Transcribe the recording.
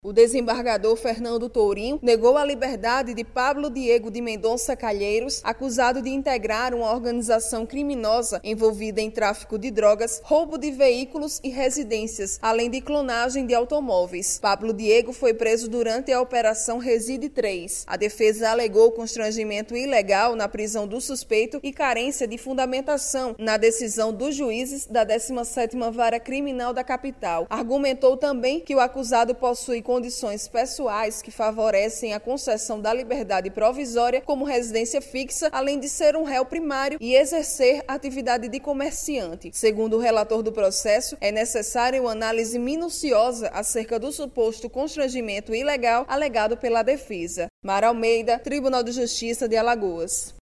O desembargador Fernando Tourinho negou a liberdade de Pablo Diego de Mendonça Calheiros, acusado de integrar uma organização criminosa envolvida em tráfico de drogas, roubo de veículos e residências, além de clonagem de automóveis. Pablo Diego foi preso durante a Operação Reside 3. A defesa alegou constrangimento ilegal na prisão do suspeito e carência de fundamentação na decisão dos juízes da 17ª Vara Criminal da capital. Argumentou também que o acusado possui condições pessoais que favorecem a concessão da liberdade provisória como residência fixa, além de ser um réu primário e exercer atividade de comerciante. Segundo o relator do processo, é necessária uma análise minuciosa acerca do suposto constrangimento ilegal alegado pela defesa. Mara Almeida, Tribunal de Justiça de Alagoas.